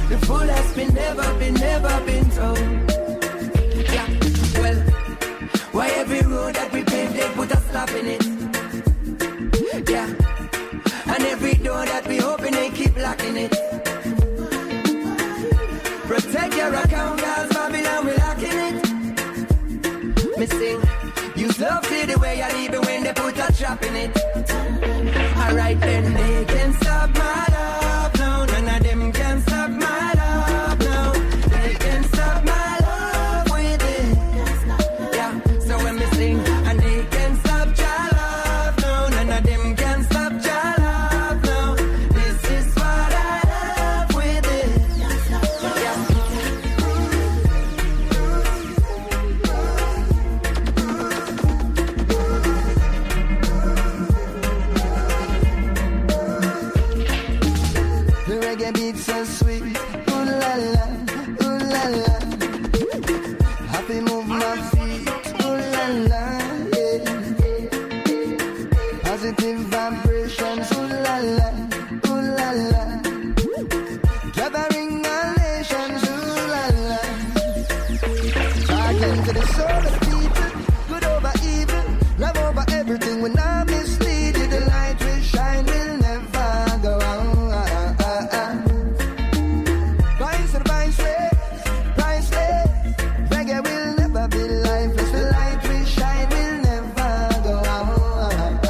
The fool has been never been told. Yeah, well, why every road that we pave, they put a stop in it. Yeah, and every door that we open, they keep locking it. Protect your account, cause Babylon, we locking it. Me sing, use love, see the way I leave it when they put a trap in it. Alright then, they can stop my love now. None of them can stop my love now. They can stop my love with it. Yeah, so when me sing, and they can stop your love now. None of them can stop your love now. This is what I love with it. Yeah. The reggae beats so sweet, ooh la la, ooh la la. Happy move my feet, ooh la la, yeah. Positive vibrations, ooh la la, ooh la la. Gathering all nations, ooh la la. Talking to the soul of people, good over evil, love over everything. When I mislead you, the light will shine, will never go out. Priceless, reggae will never be lifeless. The light will shine, will never go out.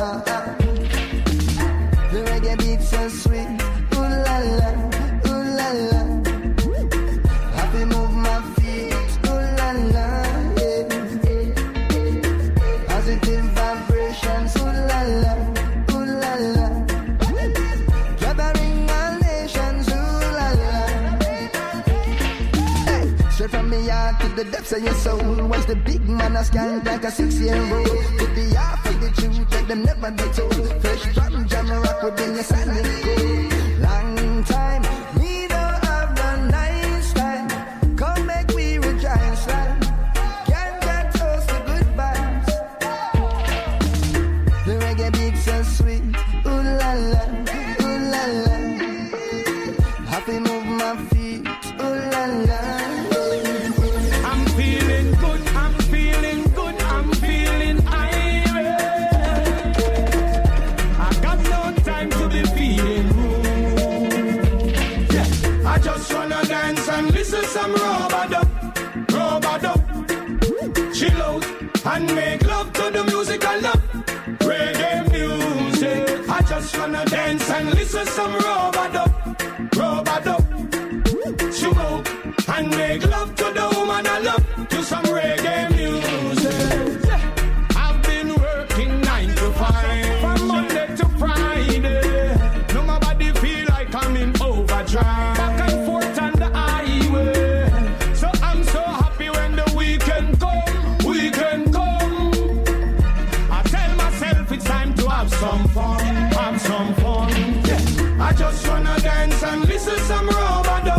The reggae beats so sweet, ooh la la, ooh la la. Happy move my feet, ooh la la, yeah. Positive vibrations, ooh la la, ooh la la. Gathering all nations, ooh la la. Hey, straight from me heart to the depths of your soul. Once the big man a scan like a 6-year-old. With the half of the truth that them never be told. Fresh from Jamrock within your silent gold. Long time, me don't have no nice time. Come make we rejoice, right? Can't get toast to good vibes. The reggae beats so sweet, ooh la la, ooh la la. Happy move my feet, ooh la la. I'm feeling good, I'm feeling good, I'm feeling irate. I got no time to be feeling rude. Yeah, I just wanna dance and listen some robado. Chill out and make love to the music I love. Reggae music. I just wanna dance and listen some robado. Chill out and make love to the woman I love. To some reggae music. Yeah. I've been working 9 to 5 from Monday to Friday. No, my body feel like I'm in overdrive. Back and forth on the highway. So I'm so happy when the weekend come. I tell myself it's time to have some fun. Yeah. I just wanna dance and listen some robado.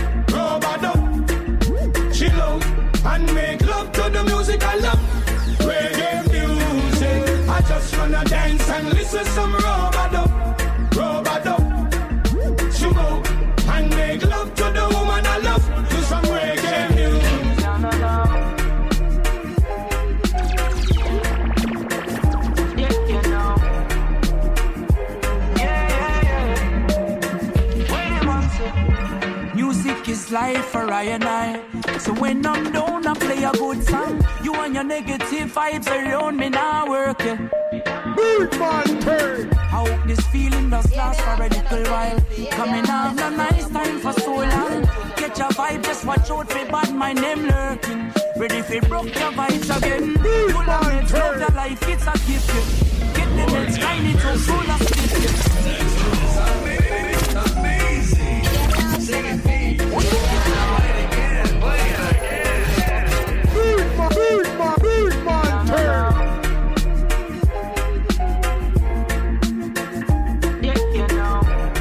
Chill out and make love to the music I love. Reggae music. I just wanna dance and listen some robado. Chill out and make love to the woman I love. To some reggae music. Yeah, you know. Yeah. Wait a minute. Music is life for I and I. So when I'm down, I play a good song. You and your negative vibes around me now working. Good man, turn. I hope this feeling does last for a little while. Coming out a nice time for so long. Get your vibe, just watch out for bad mind them lurking. Ready for broke your vibes again. Full of it, love your life, it's a gift. Get the next kind, it's so full of gift. Amazing. Sing it, please. Big man, turn. Yeah, you know.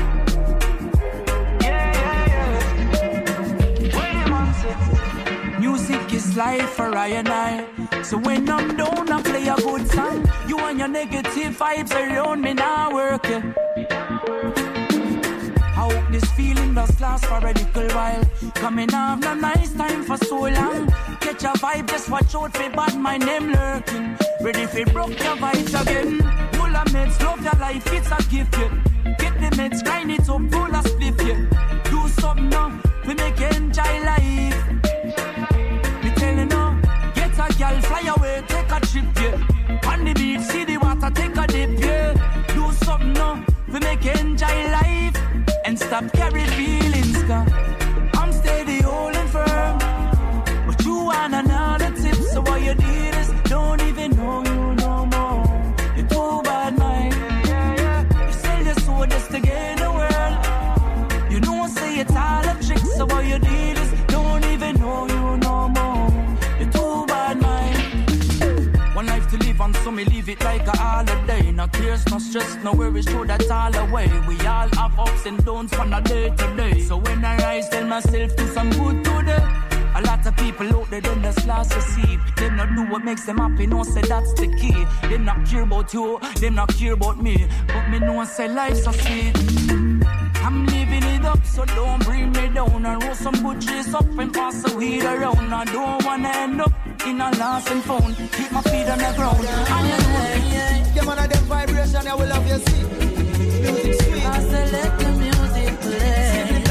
Yeah. Wait a minute. Music is life for I and I. So when I'm down, I play a good song. You and your negative vibes around me now working. I hope this feeling does last for a little while. Coming off no nice time for so long. Catch a vibe, just watch out for bad my name lurking. Ready for broke your vibes again. Full of meds, love your life, it's a gift, yeah. Get the meds, grind it up, full of split, yeah. Do something now, we make you enjoy life. Me tell you now, get a girl, fly away, take a trip, yeah. On the beach, see the water, take a dip, yeah. Do something now, we make you enjoy life. And stop carrying feelings, cause I'm steady, holding firm. But you want another tip, so what you did is don't even know you no more. You're too bad, mind. You sell your soul just to gain the world. You know, say it's all a trick, so what you did is don't even know you no more. You're too bad, mind. One life to live on, so me live it like a holiday. No tears, no stress, no worries, throw that all away. We all have ups and downs from a day to day. So when I rise, tell myself do some good today. A lot of people out there, them just lost the seed. Them not do what makes them happy, no say that's the key. Them not care about you, them not care about me. But me know say life's so sweet. I'm living it up, so don't bring me down. And roll some good trees up and pass the weed around. I don't wanna end up in a lost and found. Keep my feet on the ground. Give one of them vibration, I will love you, see. Music sweet. I say let the music play.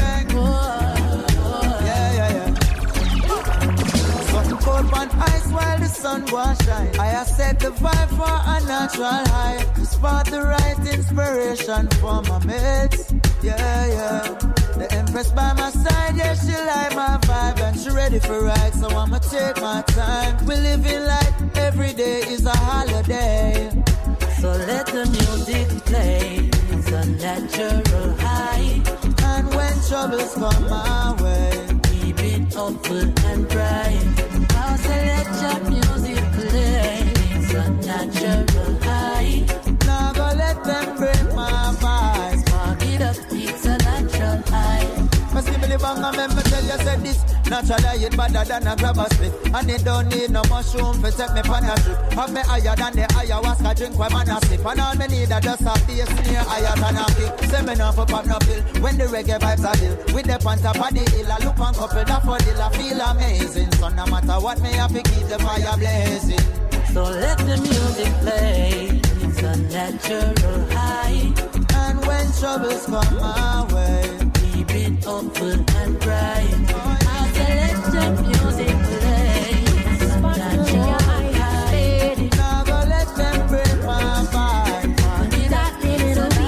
Cold on ice while the sun was shine. I have set the vibe for a natural high. Spot the right inspiration for my mates. Yeah. The Empress by my side, yeah, she like my vibe and she ready for ride, so I'ma take my time. We living like every day is a holiday. So let the music play. It's a natural high. And when troubles come my way, keep it hopeful and bright. So let your music play. It's a natural high. Now go let them break my vibes. Spark it up, it's a natural high. Must give me the bang and me tell you said this. Naturally it better than a grab a split. And it don't need no mushroom for take me pan a trip. Have me higher than the ayahuasca drink when man a sip. And all me need a just a bass snare higher than a kick. Say me no for pop no pill. When the reggae vibes are ill. With the on top of the hill, I look on couple that for the I feel amazing. So no matter what me have to keep the fire blazing. So let the music play. It's a natural high. And when troubles come my way, keep it hopeful and bright. I say let the music play. It's a natural high. Now go let them break my vibe. That it'll be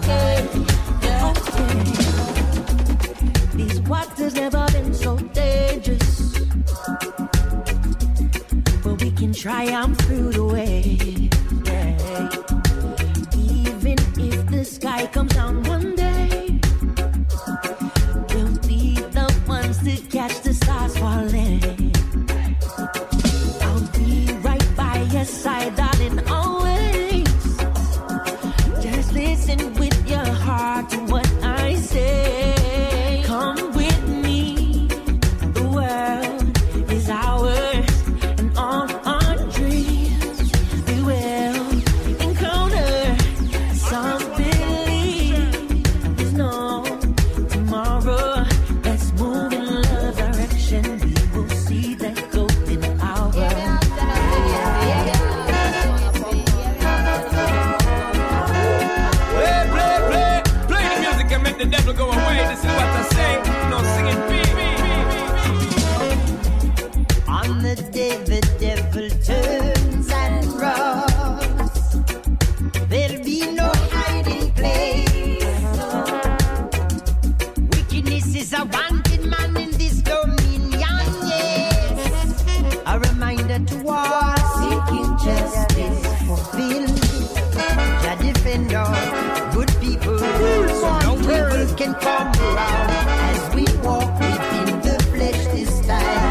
okay. These waters never been so dangerous. But we can triumph through the way. Yeah. Even if the sky comes down one day, we'll be the ones to catch the stars falling. I'll be right by your side, darling, always. Just listen with your heart to what I say. Come with me, the world is ours, and all our dreams we will encounter. Some believe there's no tomorrow. Let's move in love direction. We will see that golden hour. Play the music and make the devil go away. This is what I say. No singing On the day the devil turns and roars, there'll be no hiding place. Wickedness is a wanted man in this dominion, yes. A reminder to all seeking justice, fulfill the defender, good people, so no evil can come around as we walk within the flesh this time.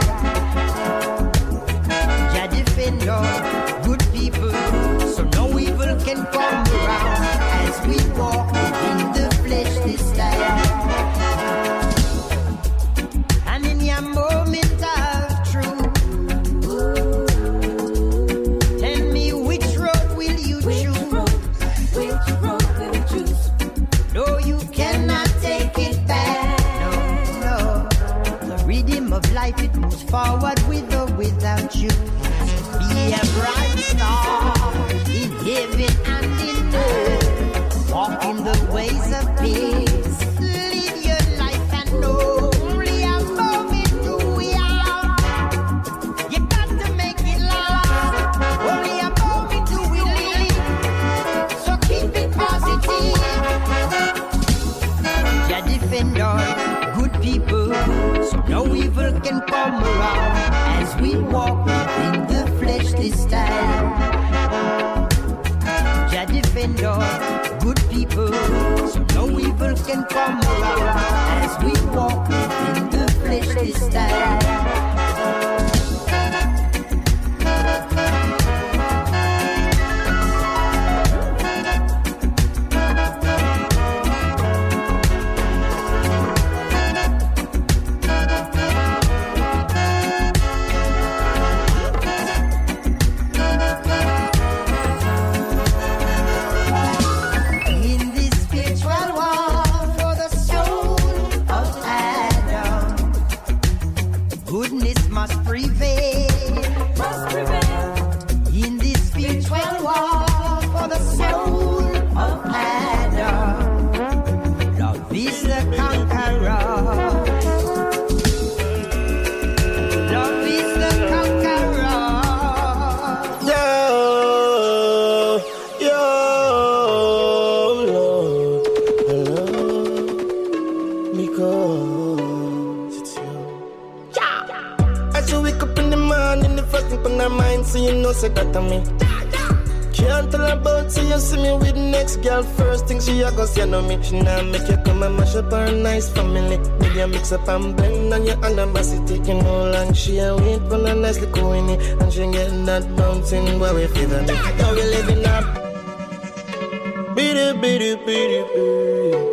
Jah defender, good people, so no evil can come around as we walk within the flesh this time. And in your moment of truth, tell me which road will you of life, it moves forward with or without you. Be a bright star in heaven and in earth. Walk in the ways of peace. Live your life and know only a moment do we have. You got to make it last. Only a moment do we live. So keep it positive. Your defender, good people, so no evil can come around as we walk in the flesh this time. Your defender, good people, so no evil can come around as we walk in the flesh this time. Say that to me. Can't tell about so you see me with the next girl. First thing she a go say no me. She now make you come and mash up her nice family. Maybe you mix up and blend on your animosity. You know long she a wait for a nice little winnie. And she getting that bouncing where we fever me. Now we living up. Beady, beady, beady, beady.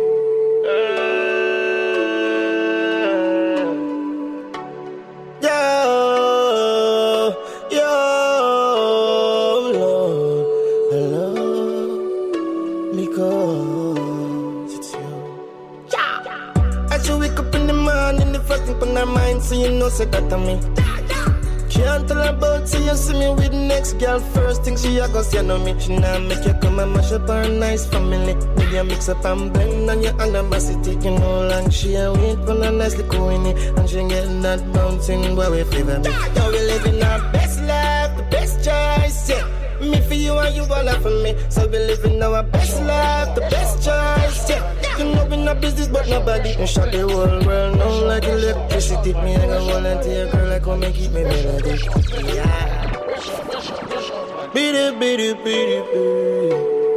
So you know say that to me. Can't tell about so you see me with the next girl. First thing she a go say no me. She now make you come and mash up her nice family. Maybe you mix up and blend on your animosity. You know long she a wait for a nice little winnie. And she getting that bouncing where we fever me. Now we living our best life, the best choice, yeah. Me for you and you all for me. So we living our best life, the best choice, yeah. You know we not business but nobody can shut the whole world now like electricity. Me I go volunteer girl like come and keep me melody. Yeah. Beady, beady, beady, beady.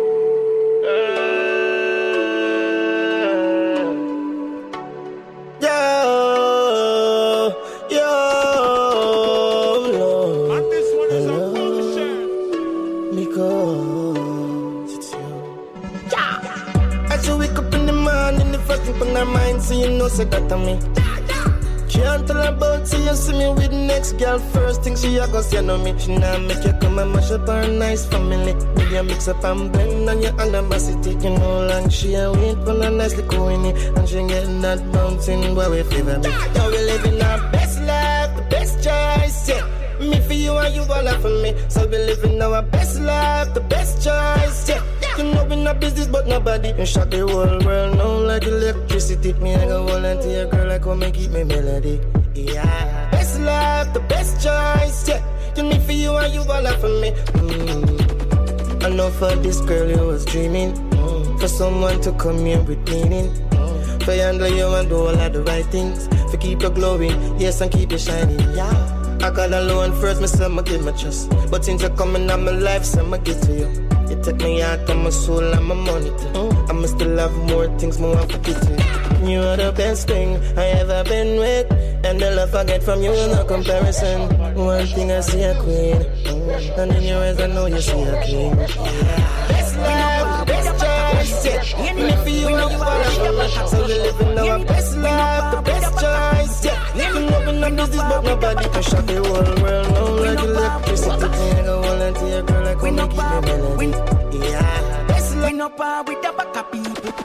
So you know say that to me. Can't tell about so you see me with the next girl. First thing she a go say no me. She now make you come and mash up her nice family. Maybe you mix up and blend on your animosity. You know long she a wait for a nice little winnie. And she getting that bouncing where we fever me. Now we living our best life, the best choice, yeah. Me for you and you all for me. So we living our best life, the best choice, yeah. You know we not business but nobody can shut the whole world now like electricity. Me I go volunteer girl like come and keep me melody. Yeah. Best life, the best choice, yeah. You need for you and you all for me. I know for this girl you was dreaming. For someone to come here with meaning. For handle you and do all of the right things. For keep you glowing, yes, and keep you shining, yeah. I got alone first, me say I'ma give my trust. But since you're coming on my life, so I'ma get to you. You take me heart and my soul and my money too. I'ma still have more things more I forget to. You are the best thing I ever been with. And the love I get from you, no comparison. One thing I see a queen. And in your eyes I know you see a king. Best life, best choice, yeah. Me for you and you all for me. So we living our best life, the best choice, yeah. You know we not business but nobody can shut the whole world now like electricity. I go volunteer girl like come and keep me melody. Yeah. We no par with the back of people.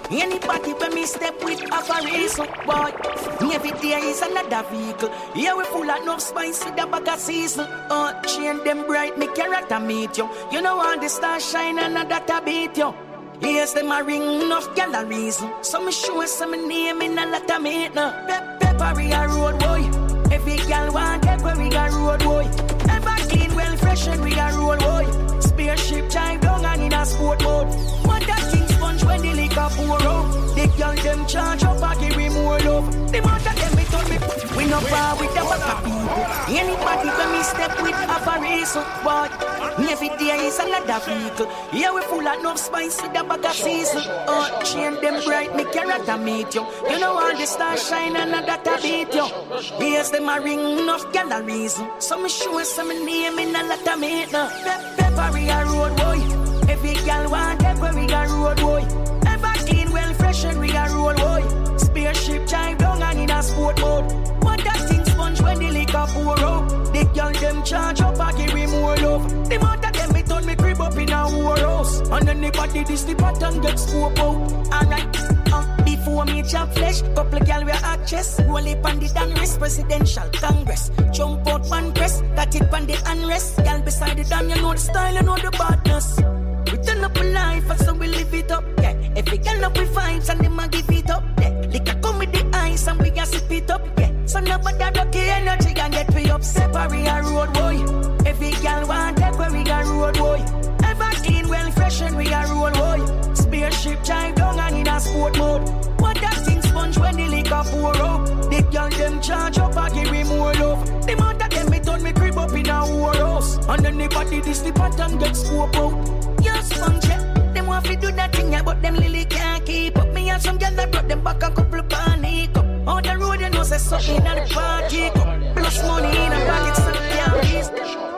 Anybody when me step with have a reason, boy. Every day is another vehicle. Here we full of enough spice with a bag of season. Chain them bright, me character meet you. You know all the stars shine and that beat you. Yes, them a ring enough galleries. So me show some name in a lot of meat now. Peppery a road boy. Every girl want every a road boy. Ever clean, well fresh and we a road boy. Spaceship drive down and in a sport mode. What that thing sponge when the liquor pour out. The girl them charge up and give me more love. The amount of them me told me we no far with the back of people. Anybody when me step with have a reason, but every day is another vehicle. Here we full of enough spice with the bag of season. Chain them bright, me character meet you. You know all the stars shine and that beat you. Yes, them a ring enough galleries. So me show some name in a lot of meat now. Peppery a road boy. Every girl want every a road boy. Ever clean, well fresh and we a road boy. Spaceship drive down and in a sport mode. What that thing sponge when the liquor pour out. The girl them charge up and give me more love. The amount of them me turn me crib up in a war house. And anybody this the pattern get scope out. Alright, before me chop flesh, couple girl we actress. Roll it on the Danris Presidential Congress. Jump out one press, that it on the unrest. Girl beside the damn, you know the style, you know the badness. We turn up a life and so we live it up, yeah. Every girl up with vibes and them a give it up, yeah. Liquor come with the ice and we a sip it up, yeah. So nobody lucky energy and get me up. Separate a road boy. Every girl want every a road boy. Ever clean, well fresh and we a road boy. Spaceship drive down and in a sport mode. What that thing sponge when the liquor pour out. The girl them charge up and give me more love. The amount of them me turn me crib up in a war house. And anybody this the pattern get scope out. Yes, sponge, them want to do that thing, yeah, but them lily can't keep up. Me and some girl that brought them back a couple panic up. On the road, you know, say something at the party. Plus money in a pocket, so can't.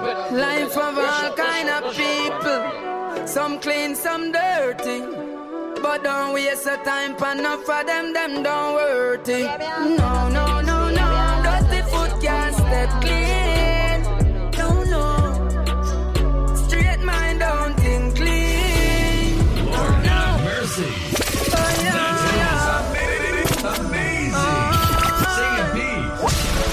Life of all kind of people. Some clean, some dirty. But don't waste your time, for enough of them don't worth it. No, no, no, no. Dirty foot can't step clean. No, no. Straight mind don't think clean. Lord have mercy. Oh, yeah, yeah. Amazing. Sing it, peace. Oh,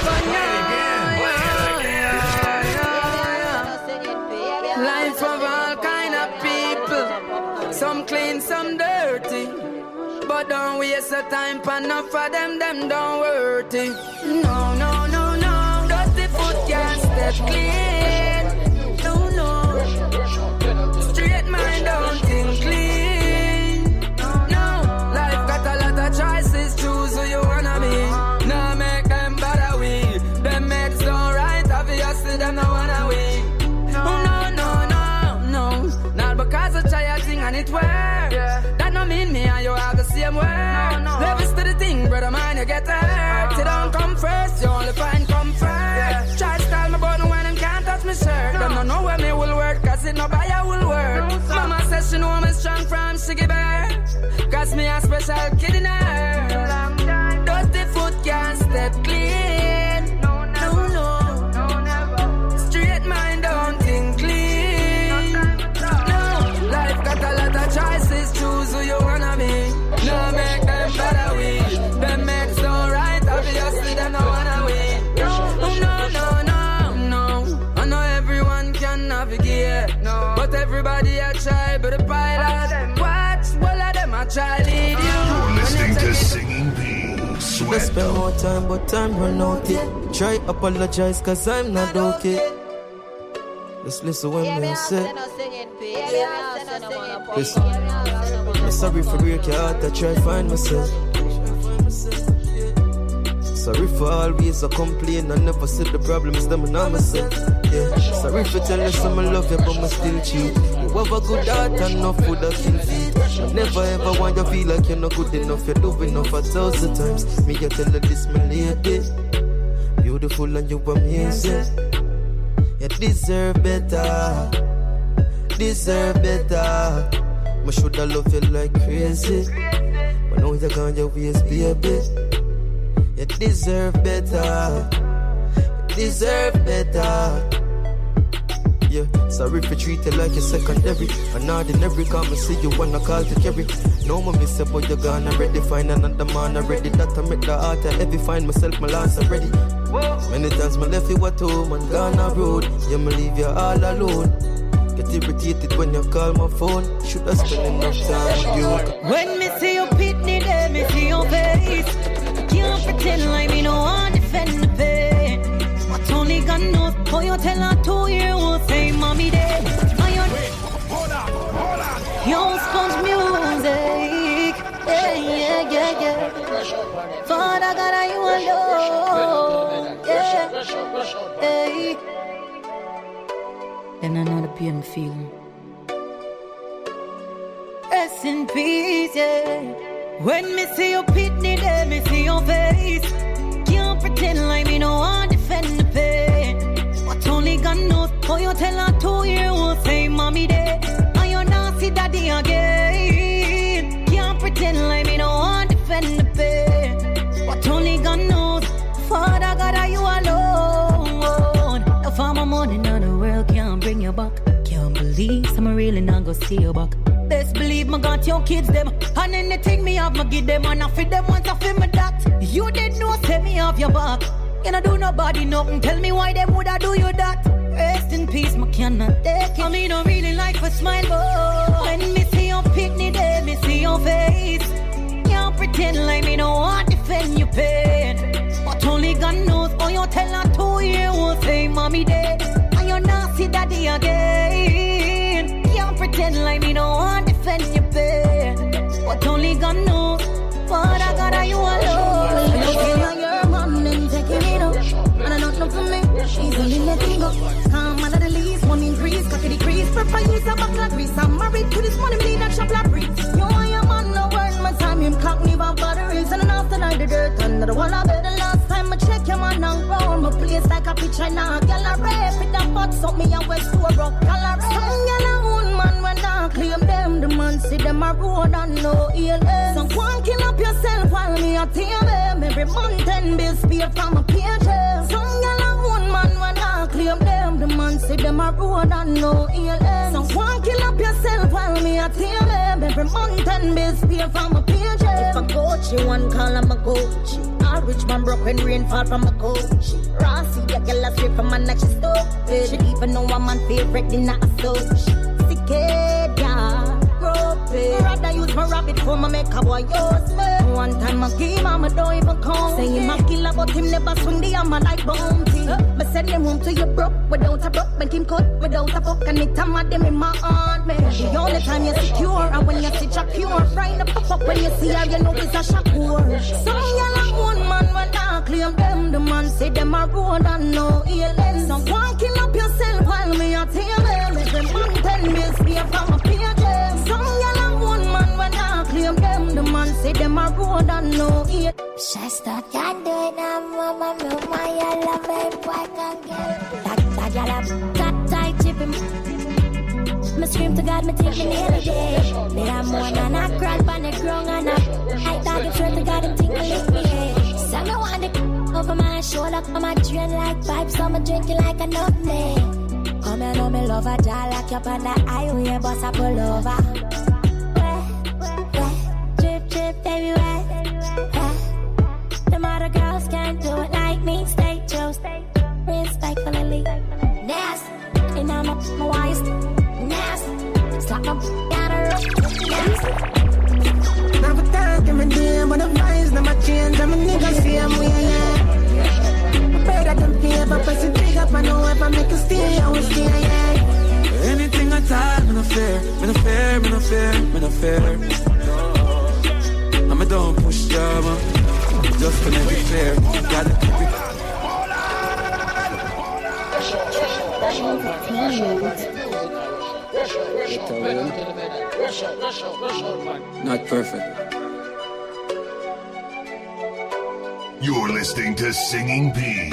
Play it again. Life of all kind of people. Some clean, some dirty. But don't waste your time, for enough of them don't worth it. No, no, no, no. Dirty foot can't step clean. No, no. Straight mind don't think clean. No. Life got a lot of choices. Choose who you wanna be. Now make them bother we. Them makes no right. Obviously them no wanna win. No, no, no, no. Not because I try a thing and it works. Yeah. That no mean me and you have the same word. No. Levels to the thing, brother man, you get hurt. You don't come first, you only find comfort. Yeah. Try to tell me about no when them can't touch me shirt. Them don't know where me will work, cause it no buyer will work. Mama says she know me strong from Shiggy Bear. Cause me a special kid in her. Dirty foot can't step clean. No, no. Straight mind don't think clean. No, life got a lot of choices. Choose who you wanna be. No make them better with. Them makes no right. Obviously them no wanna win. No. I know everyone can navigate. No. But everybody a try, but the pilot. Watch, all of them a try lead you. You're listening to Singing Peace. I spend more time, but time run out it. Try apologize, cause I'm not okay. Just listen when me say. Listen, I'm sorry for break your heart, I try find myself. Sorry for always I complain, I never said the problems them and I myself. Yeah, sorry for telling some I love you, but I still cheat. You have a good heart and enough food that kill feet. I never ever want you to feel like you're not good enough. You're doing enough 1,000 times. Me you tell her this, my lady. Beautiful and you amazing. You deserve better. Deserve better. I shoulda love you like crazy, but now you're gone your ways, baby. You deserve better. You deserve better. yeah. Sorry for treat you like you're secondary. An ordinary, come and see you wanna call to carry. No more miss but you're gone already. Find another man already. That I make the heart I heavy. Find myself, my last already. Many times my left you at home and gone a road. Yeah, me leave you all alone. Get irritated when you call my phone. Should I spend enough time with you? When me see you pitney there, me see your face. Can't pretend like me no one defend the pain. But only God knows how you tell her 2 year old say mommy there. Hold on. Your sponge music. Yeah. Father God, are you alone? Yeah. Hey. Then I know the pain feeling. Rest in peace, yeah. When me see you pitney there, me see your face. Can't pretend like me no one defend the pain. But only God knows how you tell her 2 year old say mommy there. And you not see daddy again. Can't pretend like me no one defend the pain. But only God knows. Father God, are you alone? If I'm a money in the world can't bring you back. Can't believe some really not gonna see you back. Best believe me got your kids them. And anything me have, me give them. And I feed them once I feel me that. You did not say me off your back. You don't do nobody nothing. Tell me why them woulda do you that. Rest in peace, me cannot take it. I mean, don't really like a smile, but when me see your pitney there, me see your face. Can't pretend like me no want defend your pain. But only God knows how you tell her 2 year old say mommy dead. And you not see daddy again. Can't pretend like me no want defend your pain. But only God knows. Father God, are you alone? Looking at your mom, then taking it up. And I don't know for me, easily letting go. Come under the lease, money increase, cocky decrease. Purple use a buckle of grease. I'm married to this money, bleed that shop like breeze. You and your man, no word, my time, him cock me about batteries. And then after night, the dirt under the wall, I bet the last time I check your man and round. My place like a picture now, gallery. Fit that box up me and west to a rock gallery. Some yellow own man when I claim them. The man see them a road and no ELS. So one kill up yourself while me a tear them. Every month 10 bills paid from a pages. Some yellow own man when I claim them. The man see them a road and no ELS. So one kill up yourself while me a tear them. Every month 10 bills paid from a pages. If a coach, you one call I'm a coach. A rich man broke when rain fall from a coach. Rossi, a girl a straight from a neck, she stupid. She even know a man favorite dinner a such. Sick, yeah, broke. Rather use my rabbit for my make a boy use me. One time I game, I'm a don't even come. Say him a killer, but him never swing the hammer like bounty. Me send him home to you broke, without a broke, make him cut, without a fuck, and it am them in my heart, man. The only time you're secure, and when you see Jack pure, frying up a fuck when you see her, you know it's a Shakur. Some yellow one man when I claim them, the man say them a road and no ELN. So one kill up yourself while me a tell them. Every man 10 bills pay from a page. Some yellow one man when I claim them, the man say them a road and no ELN. Shasta can't do it now, mama, no, my yellow man, why can't get that yellow, that tight chipping. Me scream to God, me take me nail a day. They are more than a crawl on the ground and I thought you swear to God and think I lick me head. So me want the over my shoulder, come a drain like pipes, so me drink it like a nutmeg. Come here, know me love a jar like up on the highway, bus I pull over. Wet, drip, drip, baby, wet. Them other girls can't do it like me. Stay true, respectfully. Nasty, and I'm up my wires. Nasty, slap my down the road. Nasty. Now for time, give me damn, but the vibes, now my change, I'm a nigga, see I'm way, yeah. Better than fear, press the trigger, I know if I make a stay, I will stay, yeah. Anything I talk, me no fear, me no fear, me no fear, me no fear. I'm a don't push job, just to make it clear. Gotta keep it. Not perfect. You're listening to Singing P.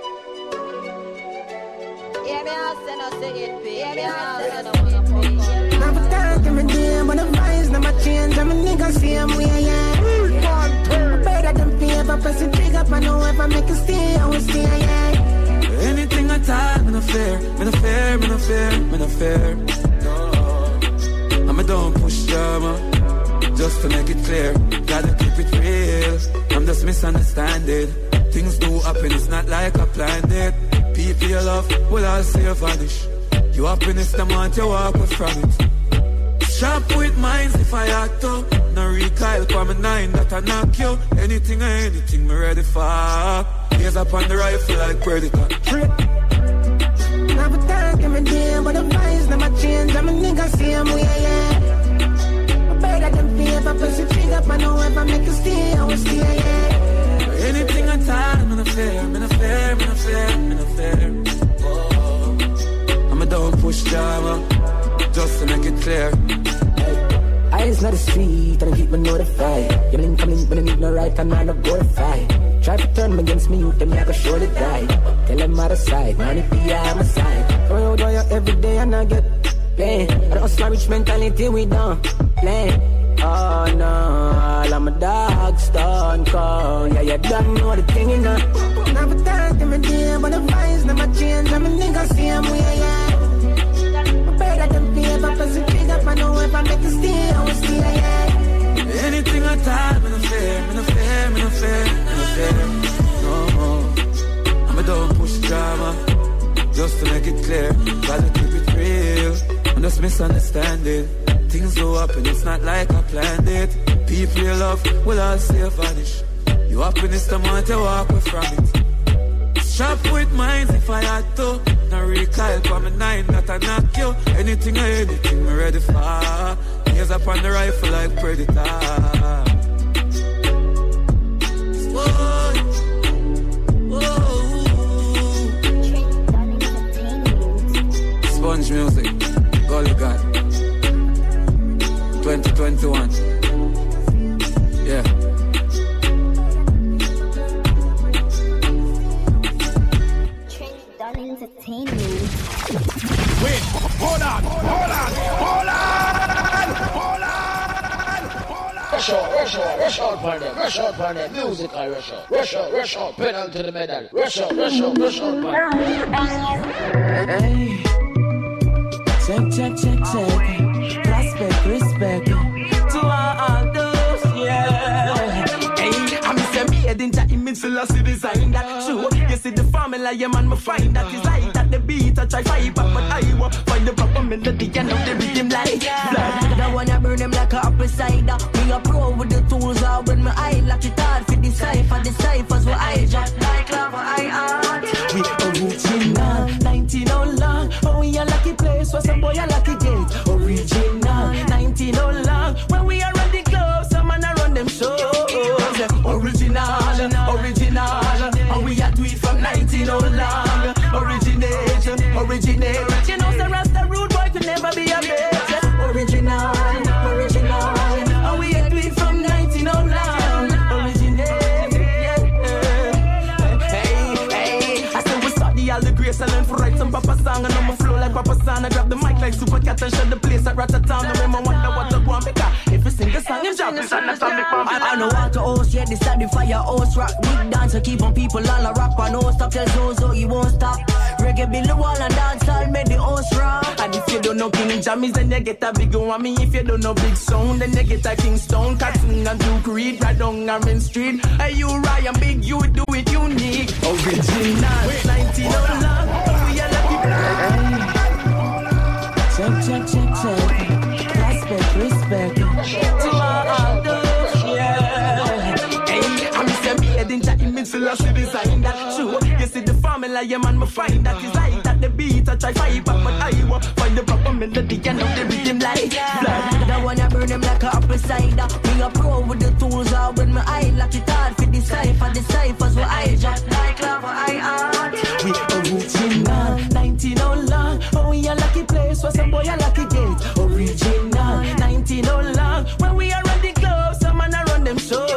Now for time, give me damn, but the vibes, now my change, I'm a nigga, see I'm way, yeah. Better than fear, press the trigger, I know if I make a stay, I will stay, yeah. Anything I talk, me no fear, me no fear, me no fear, me no fear. No, and me don't push drama, just to make it clear. Gotta keep it real. I'm just misunderstanding. Things do happen, it's not like I planned it. People you love will all see you vanish. You happiness the month you walk away from it. Sharp with minds if I act to. No recoil for me 9 that I knock you. Anything or anything me ready for. Here's up on the rifle like Predator. Never talk in my day, but the vibes never change. I'm a nigga same way, yeah. I better than fear, press the trigger, but no ever make you stay, I will stay, yeah. Anything at time, me no fear, me no fear, me no fear, me no fear. Don't push drama, just to make it clear. Eyes not the street, and keep me notified. You link come in when I need no right, and I no glorify. Try to turn me against me, you tell me I can surely die. Tell them out of sight, money be on my side. Going out wire every day and I get pain. I don't smart rich mentality, we don't play. Oh no, all of my dogs done call. Yeah, you don't know the thing, you know. Never talk in my day, but the vibes never change. I'm a nigga same way, yeah. Better than fear, but press the trigger, but no ever make you stay, I will stay, yeah. Anything at time, me no fear, me no fear, me no fear, me no fear. No, and me don't push drama, just to make it clear. Gotta keep it real, and just misunderstanding. Things go up and it's not like I planned it. People you love will all see you vanish. You happiness the month you walk away from it. Sharp with minds if I had to. No recoil for me 9 that I knock you. Anything or anything me ready for. Here's up on the rifle like Predator. Sponge music, Gully God. 2021. Yeah. Wait, hold on. Rush out, partner. Rush out, partner. Music, I rush out. Rush out. Pedal to the metal. Rush out, partner. Hey. Check. Prospect, respect to all those, yeah. Hey, I'm Mr. Made in Jack Image Philosophy design that true. You see the formula, yeah man, me find that is like that the beat I try fight back, but I will find the proper melody and of the rhythm like blood. That one I burn them like a apple cider. Me a pro with the tools out when my eye lock it hard for the ciphers where I just like lava I art. We original, 19 oh long. Oh, we a lucky place, where some boy a lucky gate. Original, 19 oh long. When we are on the club, some man a run them shows. Original, and we a do it from 19 oh long. Originate. You know, the Rasta rude boy could never be a bitch. Original, and we a do it from 19 oh long. Originate, Hey, I said we study all the grace and learn to write some Papa song. And I'ma flow like Papa San. I grab the mic like Super Cat and shut the place at Ratatown. I remember wonder what the one because if you sing the song, you drop it and I know how to host, yeah, this is the fire host rock. Big dancer, keep on people all a rap and no stop. Tell Zozo he won't stop. Reggae build the wall and dance all make the host rock. And if you don't know King Jammies, then you get a big one. Me if you don't know Big Sound, then you get a Kingston, Cartoon and Duke Reed, right down Main Street. Hey, you Ryan Big, you do it unique. Original, 19 oh long. We are lucky. Check. Respect to all those, yeah. Hey, I'm Mr. Made in Jack Image Philosophy design that true. You see the formula, yeah man, me find that is like that the beat I try fight back, but I will find the proper melody and of the rhythm like blood. That one I burn them like a apple cider. Me a pro with the tools out when my eye lock it hard for the ciphers where I just like lava I art. We original, 19 oh long. Oh, we a lucky place, where some boy a lucky gate. Original, 19 oh long. When we are on the club, some man a run them shows.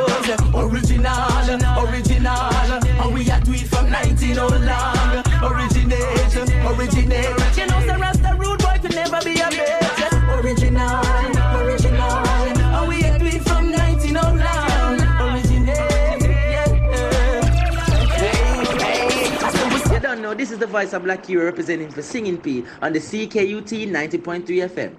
Original, and we a do it from 19 oh long. Originate. You know, the Rasta rude boy could never be a bitch. Original, and we a do it from 19 oh long. Originate, Hey, I said we sit down know, this is the voice of Black Hero representing for Singing P on the CKUT 90.3 FM.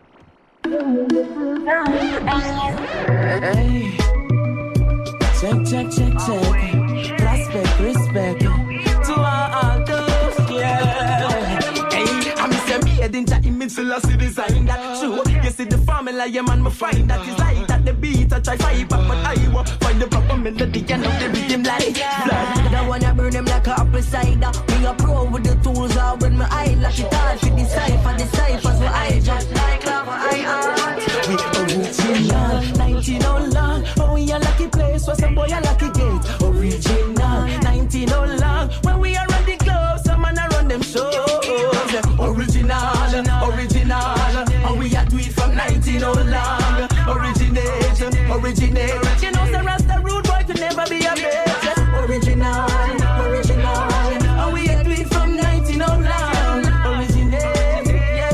Hey. Check. Respect to all those, yeah. Hey, I'm Mr. Made in the image, philosophy design that true. You see the formula, yeah, man, me find that is like that the beat, I try fight back, but I won't find the proper melody and of the rhythm like blood. The one I burn them like a apple cider. Me a pro with the tools, I when my eye lock it hard for the ciphers, what I just like love, I art. We original, 19 on long. Oh, we a lucky place where some boy a lucky gate. Original, 19 on long. When we are on the club, some man a run them shows. Original. And we a do it from 19 on long. Originate. You know, the Rasta rude boy to never be a bitch. Original. And we a do it from 19 on long. Originate.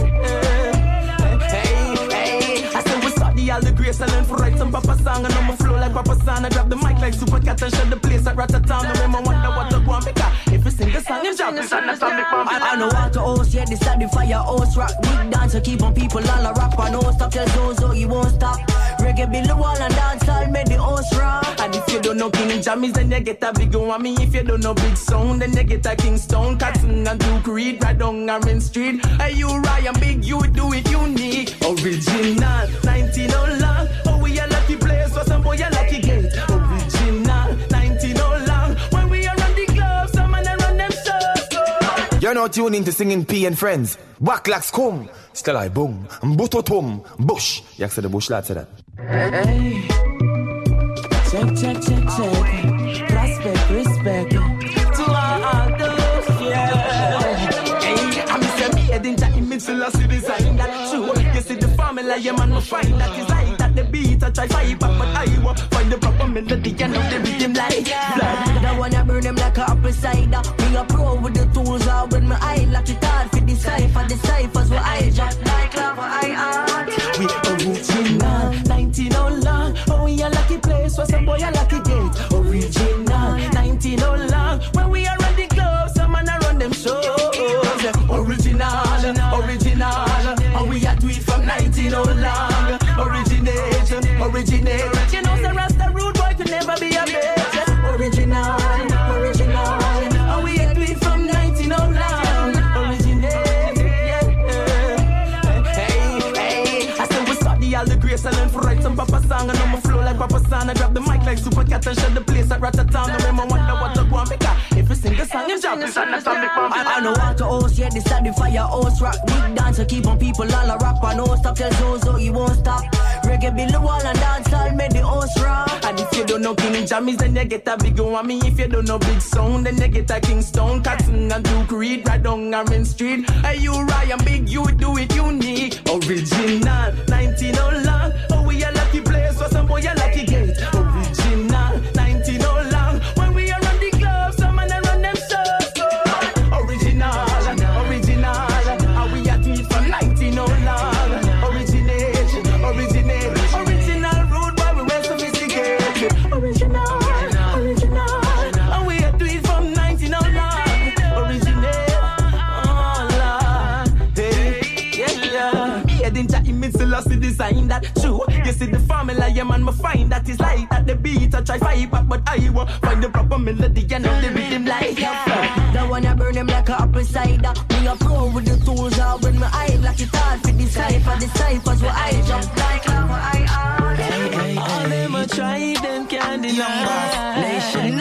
Hey. I said we start the all the grace and learn for write some Papa song and I'ma flow like Papa San. I drop the mic like Super Cat and shut the place at Ratatown. And remember wonder what the one because if we sing the song in Japanese, I know how to host, yeah, this is the fire host rock. Big dancer, keep on people all a rap and no stop. Tell Zozo he won't stop. Reggae build the wall and dance all make the host rock. And if you don't know King Jammies, then you get a big one. Me if you don't know Big Sound, then you get a Kingston, Catson and Duke Reed, right down Main Street. Hey, you Ryan Big, you do it unique. Original, 19 on long. Oh, we a lucky place for some boy a lucky gate. Original, 19 on long. When we are on the club, some man a run them shows. You're now tuned into Singing P and Friends. Backlax come, still I boom, mbutotum, bush. Jak se the bush lad say that. Hey. Check. Respect to all those, yeah. Hey, I'm Mr. Made in the image, philosophy design that true. You see the formula, yeah, man, me find that is like that the beat, I try fight back, but I won't find the proper melody and of the rhythm like blood. The one I burn them like a apple cider. Me a pro with the tools, I when my eye lock it hard for the ciphers, what I just like love, I art. We original, 19 on long. Oh, we a lucky place where some boy a lucky gate. Original, 19 on long. When we are on the club, some man a run them shows. Original. And we a do it from 19 on long. Originate. You know, the Rasta rude boy to never be a bitch. Original. And we a do it from 19 on long. Originate. Hey. I said we start the all the grace and learn for write some Papa song and I'ma flow like Papa San. I drop the mic like Super Cat and shut the place at Ratatown. And remember wonder what the one because if we sing the song in Japanese, I know how to host, yeah, this is the fire host rock. Big dancer, keep on people all a rap and no stop. Tell Zozo he won't stop. Reggae build the wall and dance all make the host rock. And if you don't know King Jammies, then you get a big one. Me if you don't know Big Sound, then you get a Kingston, Catson and Duke Reed, right down Main Street. Hey, you Ryan Big, you do it unique. Original, 19 on long. Oh, we a lucky place for some boy a lucky gate. Original, 19 on long. When we are on the club, some man a run them shows. Original. And we a do it from 19 on long. Original rude boy, we well sophisticated. Original. And we a do it from 19 on long. Originate. Oh Lord. Hey, yeah. Made in the image, philosophy design that true. You see the formula, yeah, man, me find that is like that the beat, I try fight back, but I won't find the proper melody and of the rhythm like the one I burn them like a apple cider. Me a pro with the tools, I when my eye lock it hard for the ciphers, what I just like love, I art. Hey. All them a try, them can't deny. Young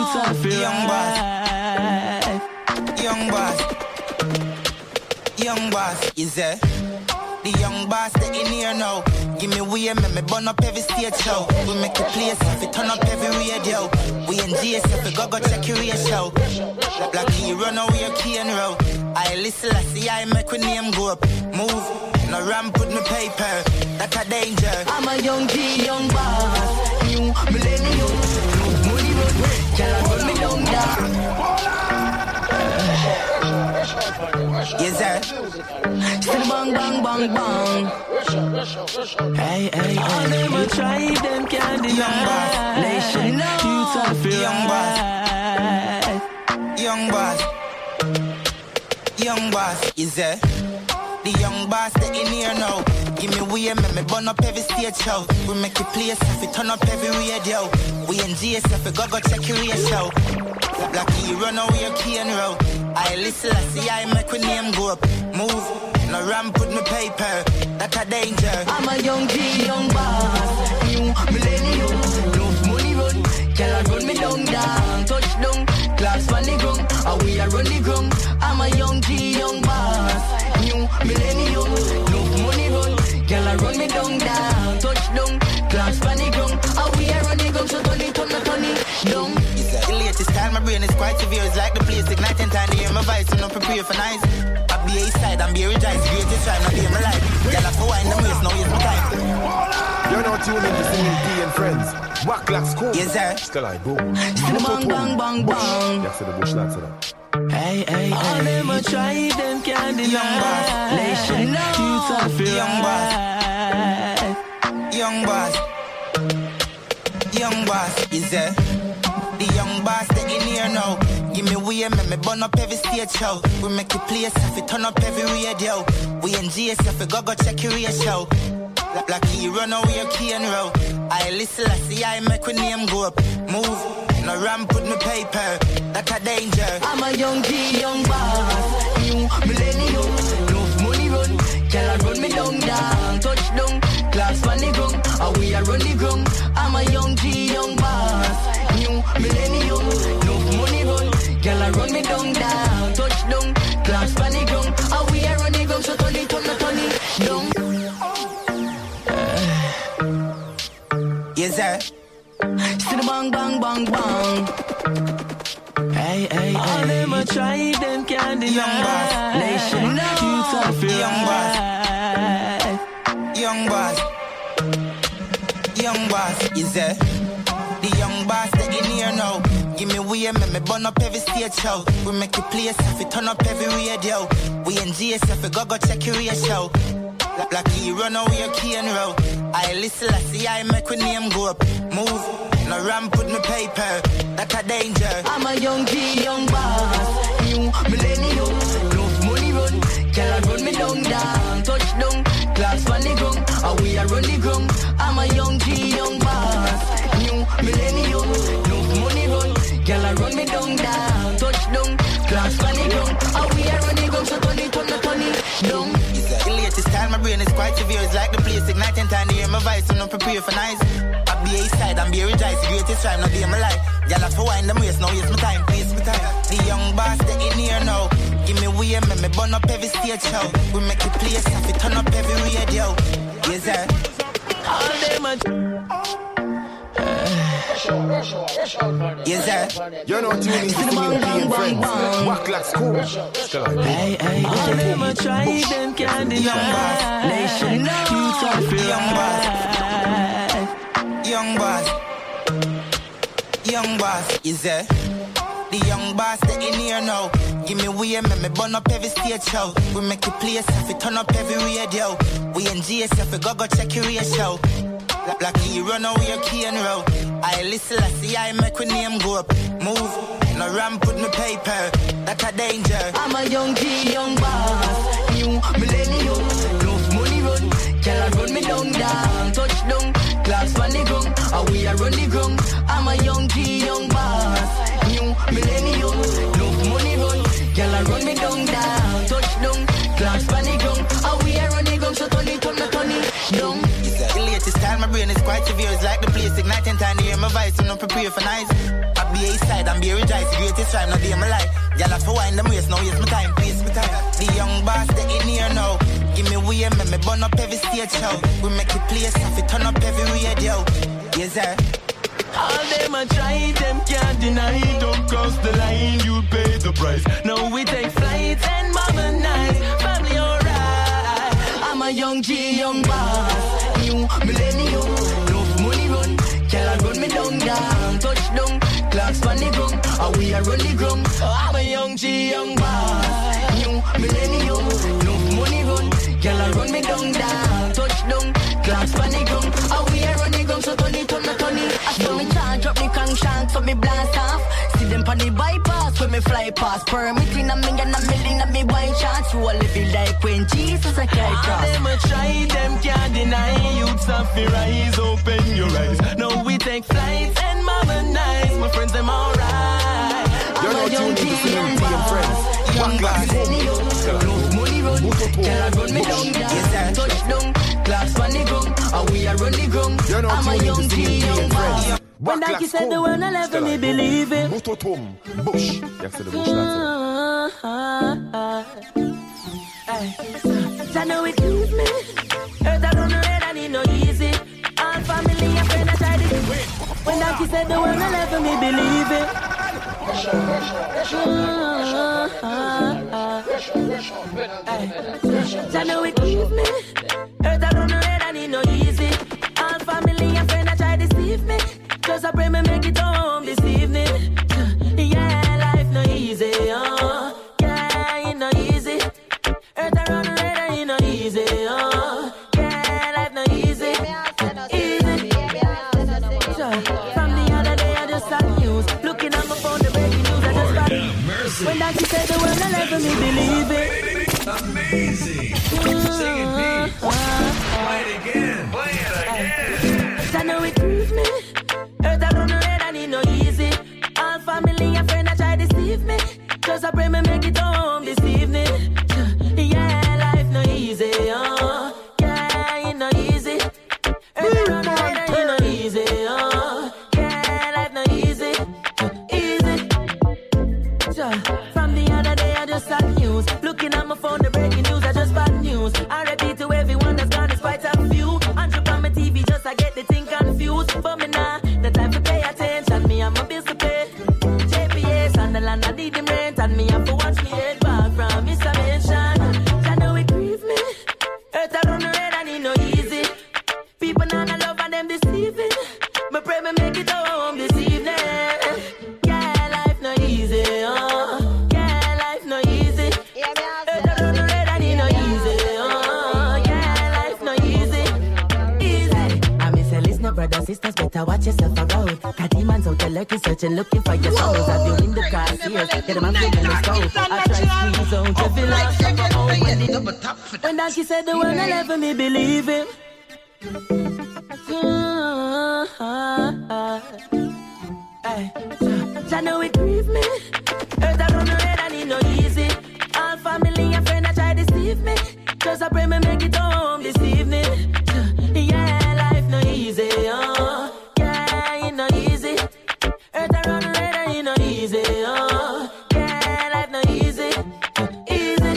boss, is there? The young boss, they in here now. Give me way, make me burn up every stage show. We make the place, if we turn up every radio. We in GS, if we go check your ratio. Black key, run away, key and row. I listen, I see, I make with name go up. Move, no ramp with me paper. That's a danger. I'm a young G, young boss. New millennium. Money road, can I put me down there? Yes, sir. Still bang, bang, bang, bang. Hey, all them a try, them can't deny. Nation, youth are feel young boss. Young boss, is there? The young boss, they in here now. Give me way, make me burn up every stage show. We make it play stuff, we turn up every radio. We in GSF, we go check your ratio. Lucky run away, key and row. I listen, I see, I make my name go up. Move, no ramp with me paper. That's a danger. I'm a young G, young boss. New millennium, love money run. Girl, I run me down, touch down. Class on the ground, and we are run the ground. I'm a young G, young boss. New millennium, love money run. Girl, I run me down, touch down. Class on the ground, and we are run the ground. So turn it down. The latest time, my brain is quite severe. It's like the place igniting time to hear my voice, so no prepare for nice. I be A-side, I'm be rejoiced. Greatest try, not hear my life. Girl, I for wine the waist, now here's my time. You're not tuning to Singing P and Friends. Wack like school. Yes, sir. Still I boom. Bang, bang, bang, bang. Yes, the bush lads that. Hey, hey, all them a try, them can't deny. Young boss, nation, youth of young boss, young boss, young boss, is there? The young boss, they in here now. Give me way, make me burn up every stage show. We make it play stuff, we turn up every radio. We in GSF, we go check your ratio. Lucky run away, key and row. I listen, I see, I make my name go up. Move, no ramp with me paper. That's a danger. I'm a young G, young boss. New millennium, love money run. Girl, I run me down, touch down. Class on the ground, and we are run the ground. I'm a young G, young boss. New millennium, love money run. Girl, I run me down, touch down. Class on the ground, and we are run the ground. So turn it down. Yes, sir. Still bang, bang, bang, bang. Hey, hey, all them a try, them can't deny. Young boss, nation, youth of young boss, young boss, young boss, is there? The young boss, they in here now. Give me way, make me burn up every stage show. We make it play stuff, we turn up every radio. We in GSF, we go check your ratio. Lucky run away, key and row. I listen, I see, I make my name go up. Move, no ramp with me paper. That's a danger. I'm a young G, young boss. New millennium, love money run. Girl, I run me down, touch down. Class on the ground, and we are run the ground. I'm a young G, young boss. New millennium, love money run. Girl, I run me down, touch down. Class on the ground, and we are run the ground. So turn it down. The latest time, my brain is quite severe. It's like the place igniting time to hear my voice, so no prepare for nice. I be A-side, I'm be rejoiced. The greatest time, not be my life. Y'all have to wind them waist, now here's my time, please, my time. The young boss, they in here now. Give me way, make me burn up every stage show. We make it play stuff, we turn up every radio. Yes, sir. All them a yes, sir. You're not tuning to Singing P and Friends. Wack like school. Still I boom. hey, hey, all them a try, them can't deny. Nation, youth of young boss, young boss, is there? The young boss, they in here now. Give me way, make me burn up every stage show. We make it play stuff, we turn up every radio. We in GSF, we go check your ratio. Lucky run away, key and row. I listen, I see, I make my name go up. Move, no ramp with me paper. That's a danger. I'm a young G, young boss. New millennium, love money run. Girl, I run me down, touch down. Class on the ground, and we are run the ground. I'm a young G, young boss. New millennium, love money run. Girl, I run me down, touch down. Class on the ground, and we are run the ground. So turn it down. The latest time, my brain is quite severe. It's like the place igniting time to hear my voice, so no prepare for nice. I be A-side, I'm be rejoiced. The greatest time, not be my life. Y'all have to wind them waist, now here's my time, please, my time. The young boss, they in here now. Give me way, make me burn up every stage show. We make it play stuff, we turn up every radio. Yes, sir. all them a try, them can't deny. Don't cross the line, you pay the price. Now we take flights and modernize. Family alright. I'm a young G, young boss. New millennium, love money run. Girl, I run me down, touch down. Class on the ground, and we are run the ground. I'm a young G, young boss. New millennium, love money run. Girl, I run me down, touch down. Class on the ground, and we are run the ground. So turn it. I saw me charge up me crankshank, so me blast off. See them on the bypass, when me fly bypass. Permitting a million of me wine shots. Roll it be like when Jesus a carry cross. Them a try, them can't deny. Youths have to rise, open your eyes. Now we take flights and modernize. My friends, them alright. You're now tuned into Singing P and Friends. Back glass. Money run, can I run me down? Yes, touchdown, class on the ground. And we are run the ground. I'm a young P, young boss. When Donkey said the word, I let me believe it. Bush. You said the bush, I know it moves me. Earth around the red, I need no easy. All family and friends, I tried it. When Donkey said the word, I let me believe it. I know it moves me. Earth around the red, I need no easy. All family and friends, I try to deceive me. Cause I pray me make it home this evening. Yeah, life no easy, oh. Yeah, it no easy. Earth around the red, it no easy, oh. Yeah, life no easy. Easy. From the other day, I just saw news. Looking at my phone, the breaking news, I just got when that she said the word, I never me believe it. Amazing. Singing beat. Play it again. I know it proves me. Earth around the red, I need no easy. All family and friends, I try to deceive me. Cause I pray me make it home this evening. Yeah, life no easy, oh. Yeah, it no easy. Earth around the red, it no easy, oh. Yeah, life no easy. Easy. From the other day, I just saw news. Looking at my phone, the breaking news, I just bad news. I repeat to everyone that's gone, despite a few. Andrew on my TV, just I get the thing confused. But me nah, the time to pay attention. Me and my bills to pay. JPS on the land, I need them rent. And me have to watch me head back from Mr. Mansion. I know it grieves me. Earth around the red, I need no easy. People not love and them deceiving. Me pray me make it home this evening. Yeah, life no easy, oh. Yeah, life no easy. Earth around the red, I need no easy, oh. Yeah, life no easy. Easy. I miss a listener, brothers, sisters, better watch yourself around. Cause demons out there lurking, searching, looking for your souls. Have you in the car, serious? Get them and feeling the stove. I try to squeeze out every last shopper out when Donkey said the word, I never me believe him. I know it grieves me. Earth around the red, I need no easy. All family and friends, I try to deceive me. Cause I pray me make it home this evening. Yeah, life no easy, oh. Yeah, it no easy. Earth around the red, it no easy, oh. Yeah, life no easy. Easy.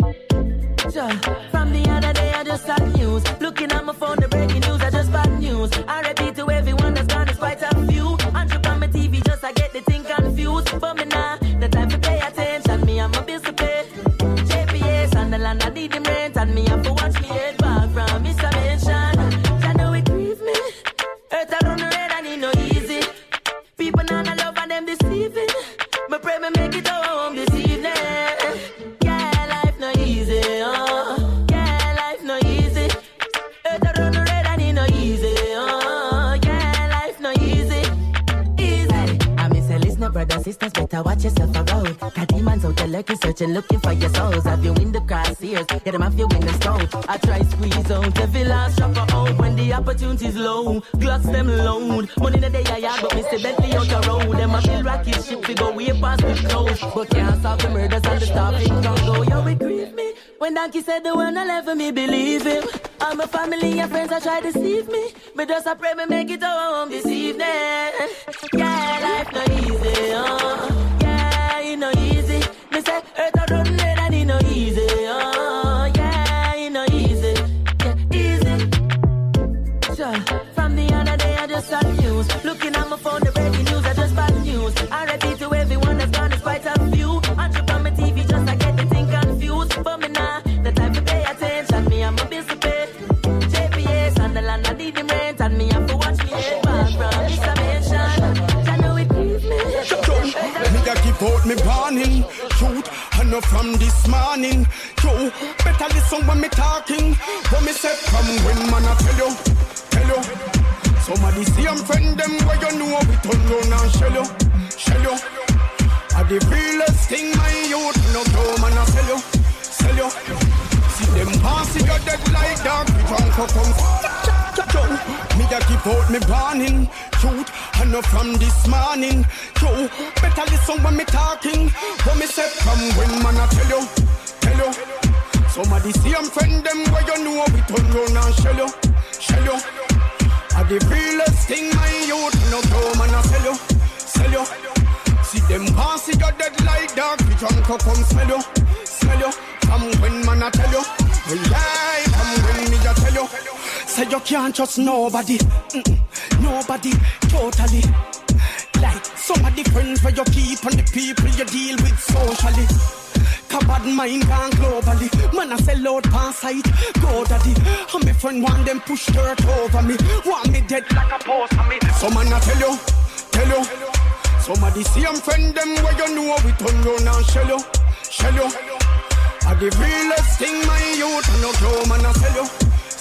From the other day, I just saw news. Looking at my phone, the breaking news, I just bad news. I repeat to everyone that's gone, despite a few. Andrew on my TV, just I get the thing confused. But me nah, the time to pay attention. Me and my bills to pay. JPS on the land, I need them rent. And me have to watch me head back from Mr. Mansion. I know it grieves me. Earth around the red, I need no easy. People not love and them deceiving. Me pray me make it home this evening. Yeah, life no easy, oh. Yeah, life no easy. Earth around the red, I need no easy, oh. Yeah, life no easy. Easy. I miss a listener, brothers, sisters, better watch yourself around. Cause demons out there lurking, searching, looking for your souls. Have you in the crosshairs? Get them off you in the stove. I try squeeze out every last shopper out when the opportunity's low. Glocks them load. Money in the day I had, but Mr. Bentley out the road. Them a feel rocket ship, we go way past the close. But can't stop the murders and the starving don't go. Yo, it grieve me. When Donkey said the word, I never me believe him. All my family and friends, I try to deceive me. But just I pray me make it home this evening. Yeah, life no easy, oh. Yeah, it no easy. Me say, earth around the red, I need no easy, oh. Yeah, it no easy. Yeah, easy. Sure. From the other day, I just saw news. Looking at my phone, the breaking news, I just bad news. I repeat to everyone that's gone, despite a few. Andrew on my TV, just I get the thing confused. But me nah, the time to pay attention. Me and my bills to pay. JPS on the land, I need them rent. And me have to watch me head back from Mr. Mansion. I know it grieves me. Me a give out me warning. Shoot, I know from this morning. Yo, better listen when me talking. When me say come when man I tell you. Somebody see I'm friend them where you know we turn round and shell you. are the realest thing my youth. No blow man I sell you. See them pass it, got dead like dog. We drunk for come. Me a keep out me burning. Shoot, I know from this morning. Yo, better listen when me talking. What me say from when man I tell you. Some of the same friend them where you know we turn round and shell you. Are the realest thing my youth. No blow man I sell you. See them pass it, got dead like dog. We drunk for come smell you. Come when man I tell you. Well, come when me I tell you. Say you can't trust nobody. Nobody, totally. Like some of the friends where you keep and the people you deal with socially. Bad mind gone globally. Man I sell out past sight. Go daddy. And my friend want them push dirt over me. Want me dead like a post on me. So man I tell you. Some of the same friend them where you know we turn round and shell you. Are the realest thing my youth. No blow man I sell you.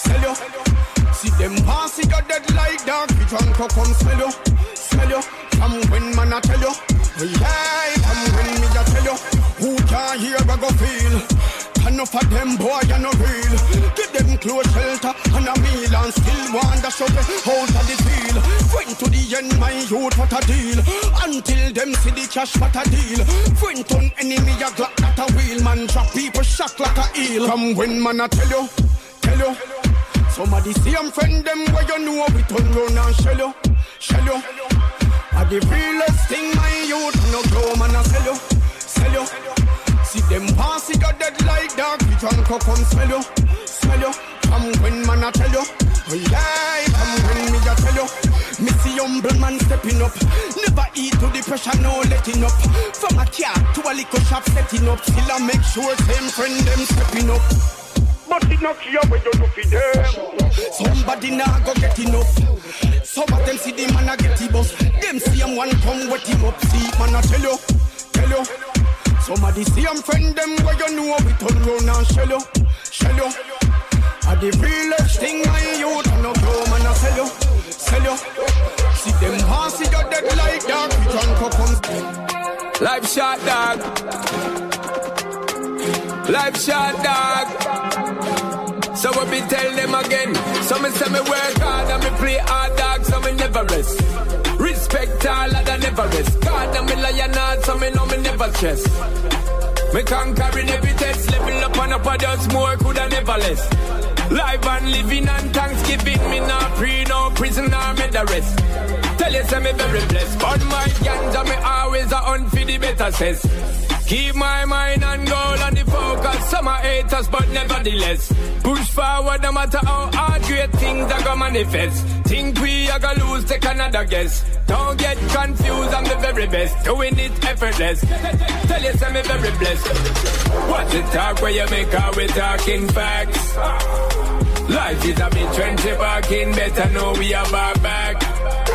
See them pass it got dead like dog. We drunk for come smell you. Come when man I tell you. Come when me I tell you. Who can't hear I go feel. Enough of them boy you no real. Give them close shelter and a meal and still want to show the out of the field. Friend to the end my youth what a deal. Until them see the cash what a deal. Friend turn enemy a glock not a wheel. Man drop people shock like a eel. Come when man I tell you. Some of the same friend them where you know we turn round and shell you. Are the realest thing my youth. No blow man I sell you. See them pass it got dead like dog. We drunk for come smell you. Come when man I tell you. Come when me I tell you. Me see humble man stepping up. Never eat to the pressure, no letting up. From a car to a liquor shop setting up. Still I make sure same friend them stepping up. But it not here when you do for them. Somebody now go get enough. Some of them see the man a get the bus. Them see him one come wet him up. See man I tell you. Some of the same friend them where you know we turn round and shell you. Are the realest thing my youth. No blow man I sell you. See them pass it got dead like dog. We drunk up on life shot dog. So we be tell them again. Some say me work hard and me play hard dog. So me never rest. Respect all and I never rest. God and me lion hard, so me know me never stress. Me conquering every test. Level up and up a just more, coulda never less. Live and living and Thanksgiving. Me not free, no prison or me the rest. Tell you say me very blessed. But my ganja me always a hunt for the better says. Keep my mind and goal on the focus. Some are haters but nevertheless. Push forward no matter how hard great things are gonna manifest. Think we are gonna lose, take another guess. Don't get confused, I'm the very best. Doing it effortless. Tell you I'm very blessed. Watch the talk where you make out we talking facts. Life is a bit trendy barking. Better know we are back.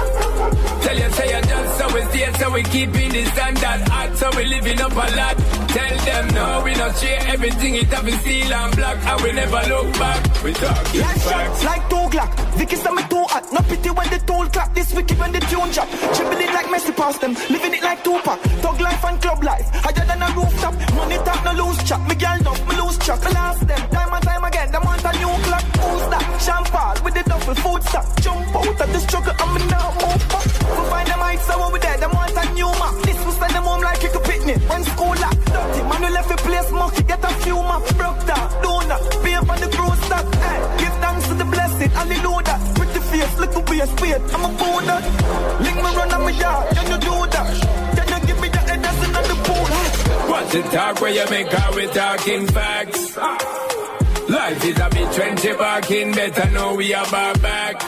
Tell you say you just so we stay, so we keeping the standard hot, so we living up a lot. Tell them no, we not share everything, it have been steel and black, and we never look back. We talking facts. Like 2 o'clock, Vicky say me too hot. No pity when the tool clap, this wicked when the tune drop. Tripping it like Messi past them, living it like Tupac. Thug life and club life, higher than a rooftop. Money talk, no lose track, me girl enough, me lose track. I last them, time and time again, them want a new clock. Who's that? Champagne with the duffel, food stock. Jump out of the struggle, and me now move back. We find them heights, so we there, them want a new map. This will send them home like a picnic. When school locked, dirty man, we left the place mucky. Get a few maps, broke down, donut, pay up on the cruise stock. Hey, give thanks to the blessing, hallelujah. Pretty face, little waist, wait, I'm a bonus. Link me run on my yard, can you do that? Can you give me the head that's in the pool? What's the talk where you make out we talking facts? Life is a bit trendy barking, better know we are back.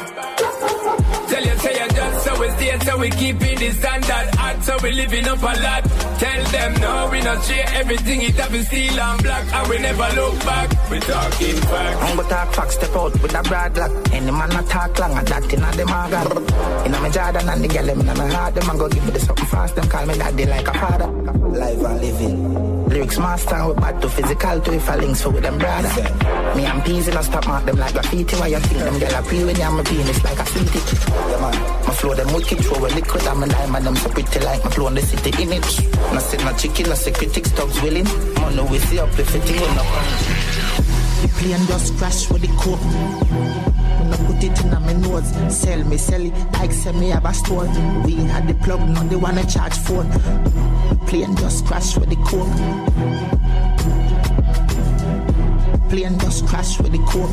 Tell you say you just so we stay, so we keeping the standard hot, so we living up a lot. Tell them no, we not share everything, it have been steel and black, and we never look back. We talking facts. I'm gonna talk facts, step out with a broad lock. Any man not talk long, and that in a them a got. In a me Jordan and the girl them in a my heart, them a go give me the something fast, them call me daddy like a father. Live and living. Lyrics mix master with bad to physical to if I links for with them brother. Me and peas in a stop mark them like graffiti. Why you think them girl a pee when you my penis like a city? Yeah man, my flow them wicked throw a liquid. I'm a diamond them so pretty like my flow in the city in it. No sit no chicken, no say critics dogs willing. Money we see up if it ain't no. The plane just crash with the coke. When I put it in my nose, sell it like say me have a store. We had the plug, now they wanna charge phone. The plane just crash with the coke. Plane just crash with the coke.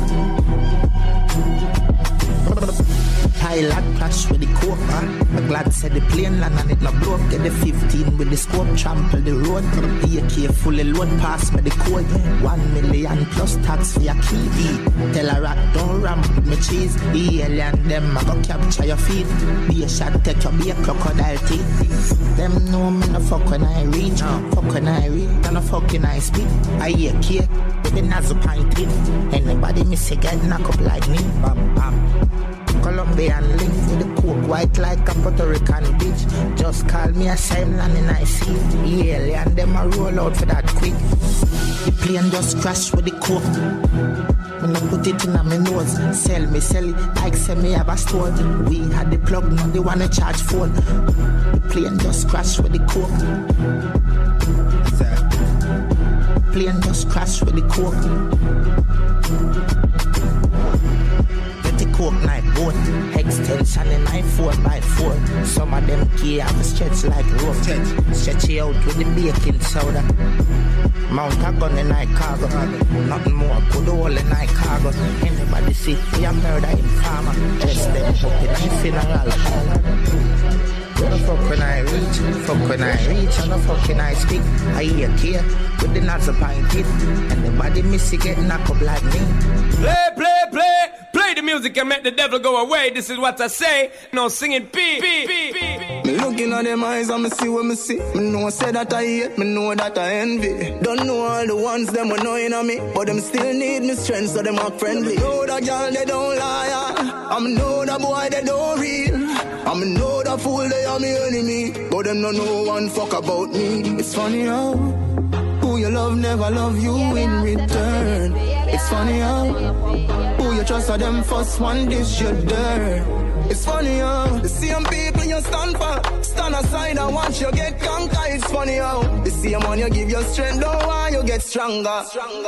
Pilot crash with the coke, I'm glad said the plane land and it not broke. Get the 15 with the scope, trample the road. AK fully load, pass me the code. 1 million plus tax for your key. Tell a rat don't ram with me cheese. The alien them I go capture your feet. Be a shot, take your be a crocodile teeth. Them know me no fuck when I reach. Fuck when I reach, and no fuck when I speak. I AK with the nozzle pint in. Anybody miss a get knock up like me. Bam bam. Colombian link with the coke white like a Puerto Rican bitch. Just call me a same land and I see the alien them a roll out for that quick. The plane just crash with the coke. When I put it in my nose, sell it like say me have a store. We had the plug, now they wanna charge phone. The plane just crash with the coke. The plane just crash with the coke. Coke night boat, extension in my 4x4. Some of them key have a stretch like rope. Stretch it out with the baking soda. Mount a gun in my cargo. Nothing more, put all in my cargo. Anybody see me a murder in farmer. Dress them up in my funeral. What the fuck when I reach? Fuck when I reach, and the fuck when I speak. I hear care with the nuts pint it. And the body missy get knocked up like me. Play the music and make the devil go away. This is what I say. No singing P. Me looking at them eyes and me see what me see. Me know I say that I hate, me know that I envy. Don't know all the ones them annoying on me, but them still need me strength so them act friendly. Know that girl they don't lie, I'm know that boy they don't real. I'm know that fool they are me enemy, but them don't know one fuck about me. It's funny how who you love never love you in return. It's funny how who you trust are them first one dish you dirt. It's funny how the same people you stand for stand aside and watch you get conquered. It's funny how the same one you give your strength don't want you get stronger.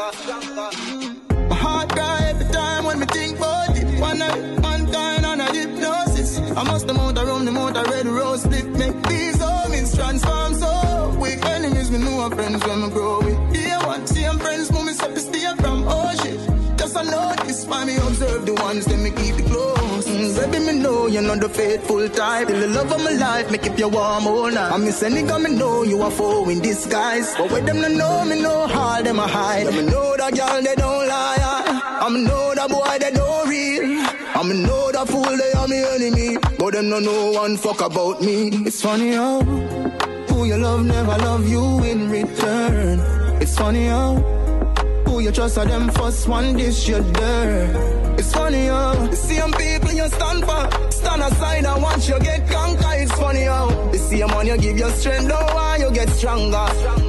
My heart cry every time when me think about it. One time on a hypnosis. I must have mount around the mount a red rose slip. Make these homies transform so weak. Enemies me know are friends when me grow with. Yeah, one same friends move me up to stay from oh shit. Just I notice why me observe the ones that me keep it close. Baby me know you're not the faithful type. Till the love of my life make keep you warm all night. I'm miss a nigga me know you are foe in disguise. But with them no know me know how them a hide. Me know that girl they don't lie. I'm know that boy they don't real. I'm know that fool they are me enemy, but them no know one fuck about me. It's funny how who you love never love you in return. It's funny how who you trust are them first one dish you dirt. It's funny how the same people you stand for stand aside and watch you get conquered. It's funny how the same one you give your strength don't want you get stronger.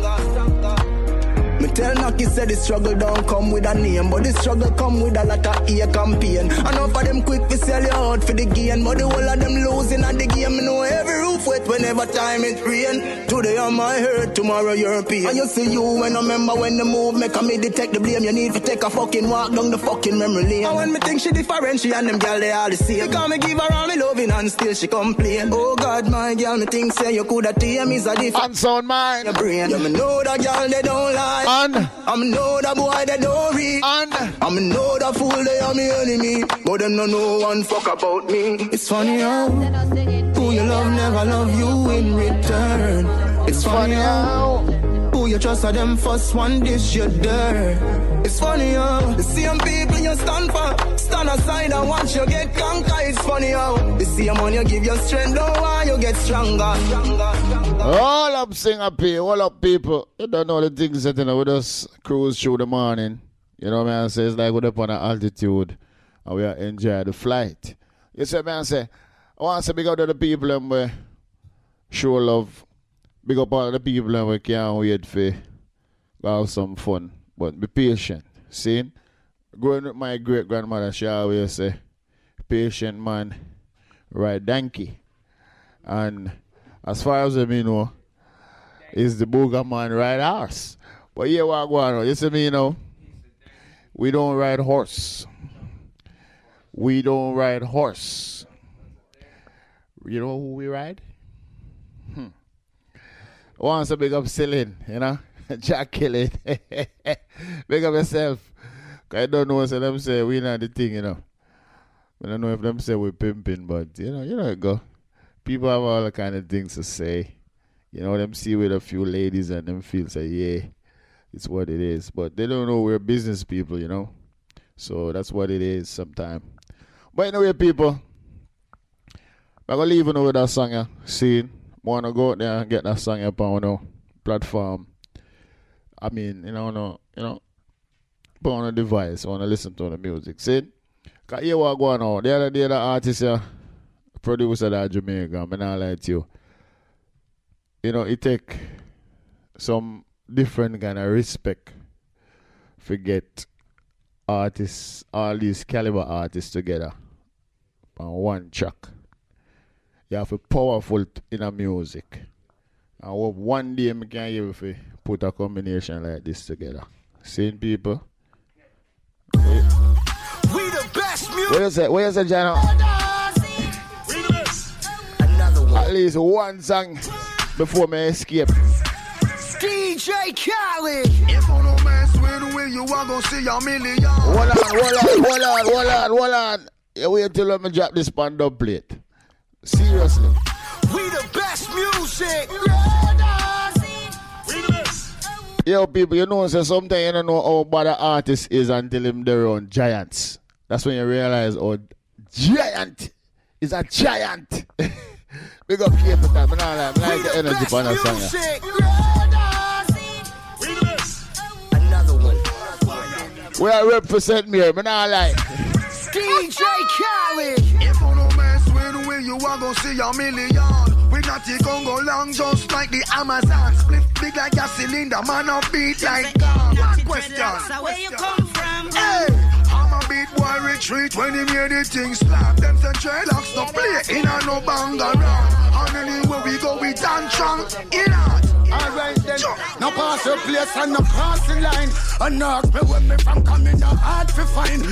Me tell Naki said the struggle don't come with a name, but the struggle come with a lot of ache and pain. Enough of them quick to sell you out for the gain, but the whole of them losing at the game. Me know every roof wet whenever time it rain. Today I'm my hurt, tomorrow you're pain. And you see you when I remember when the move make me detect the blame. You need to take a fucking walk down the fucking memory lane. And when me think she different, she and them girl they all the same. Because me give her all me loving and still she complain. Oh God, my girl, me think say you coulda tame is a different. Unsound mind. Your brain. Yeah, me know that girl they don't lie. I'm know that boy they don't read. I'm know that fool they are me enemy, but them no know one fuck about me. It's funny how who you love never love you in return. It's funny how who you trust are them first one dish you dirt. It's funny how the same people you stand for stand aside and watch you get conquered. It's funny how the same one you give your strength don't want you get stronger. All up Singapore, all up people. You don't know the things that you know, we just cruise through the morning. You know what I say? It's like we're up on an altitude and we are enjoying the flight. You see what I say? I want to say big up to the people and we show love. Big up all the people and we can't wait for Have some fun, but be patient. See? Growing with my great grandmother, she always say, patient man, ride donkey. And as far as me know, is the booger man ride horse. But yeah, what going on? You see me, we don't ride horse. We don't ride horse. You know who we ride? I want to big up Celine, Jack Killing. Big up yourself. I don't know what them say we not the thing, I don't know if them say we're pimping, but you know it go. People have all the kind of things to say. Them see with a few ladies and them feel say, yeah, it's what it is. But they don't know we're business people, So that's what it is sometimes. But anyway, people, I'm going to leave you with that song, yeah. See, I want to go out there and get that song up on platform. I mean, put on a device. I want to listen to the music. See, because here what going on. The other day, the artist, producer that Jamaica, I'm not lie to you. It take some different kind of respect to get artists, all these caliber artists together on one track. You have to be powerful in a music. I hope one day I can able to put a combination like this together. Seeing people? We the best music. Where you say, Jano? We the best. At least one song before me escape. DJ Khaled. If on no man swear the way you are gonna see a million. Hold on. You wait till I drop this band up plate. Seriously. We the best music. We the best. Yo, people, say sometimes you don't know how bad an artist is until him their own giants. That's when you realize, giant is a giant. Big up here for that. I like the energy for that song. Another one. We are represent me here. I like. DJ Khaled. If on no man swear the way you are gonna see a million. We not it gon' go long just like the Amazon. Split big like a cylinder, man of beat like God. Question. Where you come from? Hey. I'm a beat boy retreat when he hear the thing slap. Them say dreadlocks no play in a no bang around. And anywhere we go we dance strong. In out. Alright then, no pass your place and no pass the line. And knock me when me from coming no hard to find.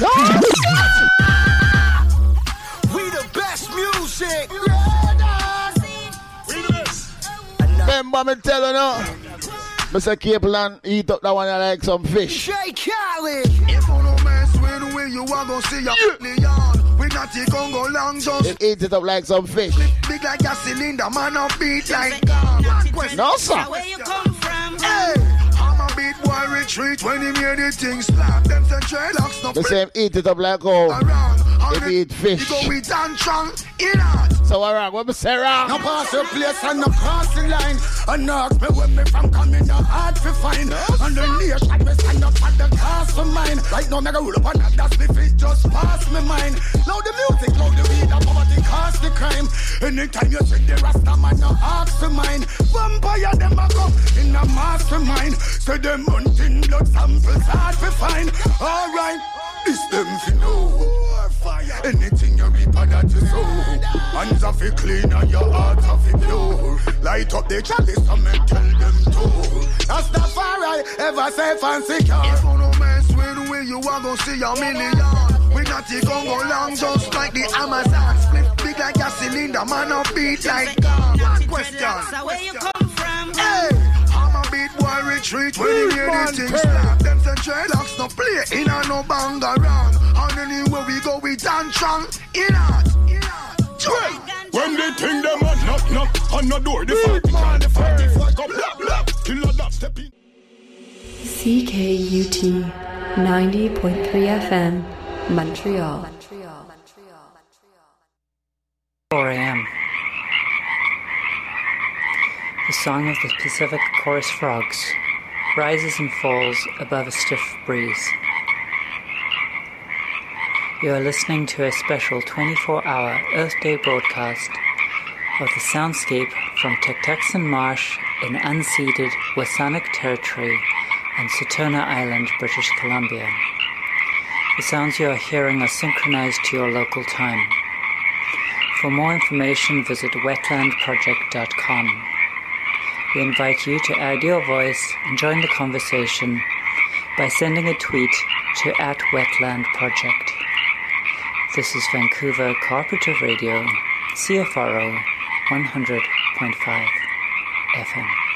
We the best music. We the best. Remember me tell you now. Mr. Caplan eat up that one like some fish. DJ Khaled. If on no man swear the way you are gonna see a million. We not it gon' go long just. Eat it up like some fish. Big like a cylinder, man of beat like God. No sir. Where you come from? Hey. I'm a beat boy retreat when he hear the thing slap. Them say dreadlocks no play. The same eat it up like how they eat fish. You go with dance strong. In out. So wrong, what me say wrong? No pass your place and no cross the line. And knock me when me from coming no hard to find. And the nation me stand up at the cast of mine. Right now me go roll up on that, that's the fish just pass me mind. Now the music, now the weed, and poverty cause the crime. Anytime you see the Rasta man, no ask the mine. Vampire them a come in a mastermind. So them hunting blood samples hard to find. Alright, this them fi know. Anything you reap that you sow. Hands are fi clean and your heart are fi pure. Light up the chalice and me tell them to. That's the far I ever safe and secure. If on no man swear the way you are gonna see a million. We not it gon' go long just like the Amazon. Split big like a cylinder, man of beat like God. Question. Where you come from? Hey. I'm a beat boy retreat when you hear the thing slap. Them say dreadlocks no play in a no bang around. And anywhere we go we dance strong. In out. When they think them a knock on the door, the 44 come lap till a lap step in. CKUT 90.3 FM Montreal. 4 a.m. The song of the Pacific chorus frogs rises and falls above a stiff breeze. You are listening to a special 24-hour Earth Day broadcast of the soundscape from Tucktuxin Marsh in unceded Wasanic territory and Setona Island, British Columbia. The sounds you are hearing are synchronized to your local time. For more information, visit wetlandproject.com. We invite you to add your voice and join the conversation by sending a tweet to @wetlandproject. This is Vancouver Cooperative Radio, CFRO 100.5 FM.